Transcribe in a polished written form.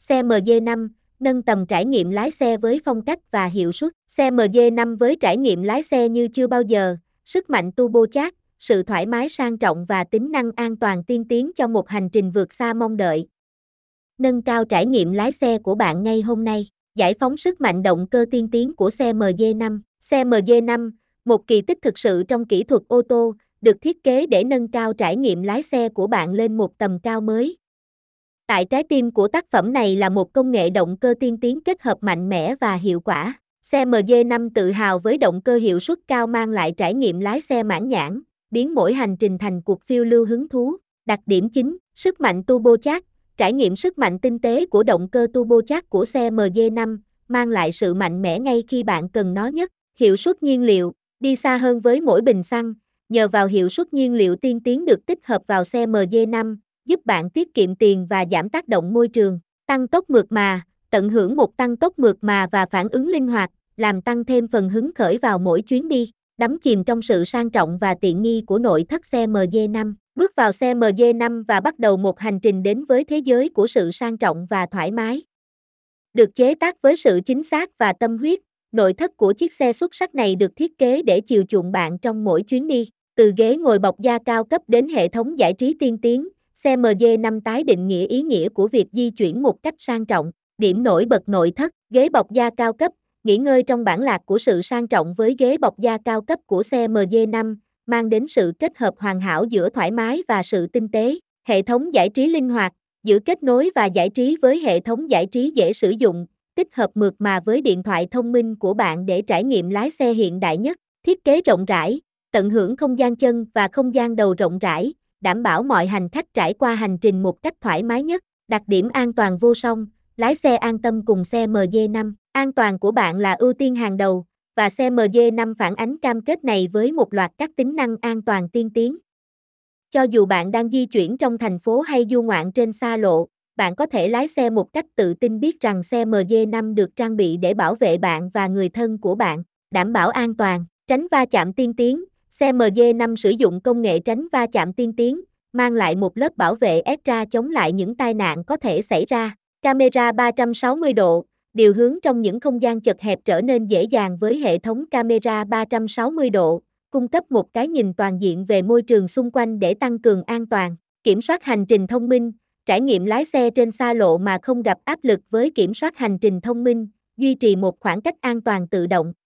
Xe MG5, nâng tầm trải nghiệm lái xe với phong cách và hiệu suất. Xe MG5 với trải nghiệm lái xe như chưa bao giờ, sức mạnh turbocharged, sự thoải mái sang trọng và tính năng an toàn tiên tiến cho một hành trình vượt xa mong đợi. Nâng cao trải nghiệm lái xe của bạn ngay hôm nay. Giải phóng sức mạnh động cơ tiên tiến của xe MG5. Xe MG5, một kỳ tích thực sự trong kỹ thuật ô tô, được thiết kế để nâng cao trải nghiệm lái xe của bạn lên một tầm cao mới. Tại trái tim của tác phẩm này là một công nghệ động cơ tiên tiến kết hợp mạnh mẽ và hiệu quả. Xe MG5 tự hào với động cơ hiệu suất cao mang lại trải nghiệm lái xe mãn nhãn, biến mỗi hành trình thành cuộc phiêu lưu hứng thú. Đặc điểm chính, sức mạnh turbocharged, trải nghiệm sức mạnh tinh tế của động cơ turbocharged của xe MG5, mang lại sự mạnh mẽ ngay khi bạn cần nó nhất. Hiệu suất nhiên liệu, đi xa hơn với mỗi bình xăng, nhờ vào hiệu suất nhiên liệu tiên tiến được tích hợp vào xe MG5, giúp bạn tiết kiệm tiền và giảm tác động môi trường. Tăng tốc mượt mà, tận hưởng một tăng tốc mượt mà và phản ứng linh hoạt, làm tăng thêm phần hứng khởi vào mỗi chuyến đi. Đắm chìm trong sự sang trọng và tiện nghi của nội thất xe MG5. Bước vào xe MG5 và bắt đầu một hành trình đến với thế giới của sự sang trọng và thoải mái. Được chế tác với sự chính xác và tâm huyết, nội thất của chiếc xe xuất sắc này được thiết kế để chiều chuộng bạn trong mỗi chuyến đi. Từ ghế ngồi bọc da cao cấp đến hệ thống giải trí tiên tiến, xe MG5 tái định nghĩa ý nghĩa của việc di chuyển một cách sang trọng. Điểm nổi bật nội thất, ghế bọc da cao cấp, nghỉ ngơi trong bản lạc của sự sang trọng với ghế bọc da cao cấp của xe MG5, mang đến sự kết hợp hoàn hảo giữa thoải mái và sự tinh tế. Hệ thống giải trí linh hoạt, giữ kết nối và giải trí với hệ thống giải trí dễ sử dụng, tích hợp mượt mà với điện thoại thông minh của bạn để trải nghiệm lái xe hiện đại nhất. Thiết kế rộng rãi, tận hưởng không gian chân và không gian đầu rộng rãi, đảm bảo mọi hành khách trải qua hành trình một cách thoải mái nhất. Đặc điểm an toàn vô song, lái xe an tâm cùng xe MG5. An toàn của bạn là ưu tiên hàng đầu, và xe MG5 phản ánh cam kết này với một loạt các tính năng an toàn tiên tiến. Cho dù bạn đang di chuyển trong thành phố hay du ngoạn trên xa lộ, bạn có thể lái xe một cách tự tin biết rằng xe MG5 được trang bị để bảo vệ bạn và người thân của bạn. Đảm bảo an toàn, tránh va chạm tiên tiến. Xe MG5 sử dụng công nghệ tránh va chạm tiên tiến, mang lại một lớp bảo vệ extra chống lại những tai nạn có thể xảy ra. Camera 360 độ, điều hướng trong những không gian chật hẹp trở nên dễ dàng với hệ thống camera 360 độ, cung cấp một cái nhìn toàn diện về môi trường xung quanh để tăng cường an toàn. Kiểm soát hành trình thông minh, trải nghiệm lái xe trên xa lộ mà không gặp áp lực với kiểm soát hành trình thông minh, duy trì một khoảng cách an toàn tự động.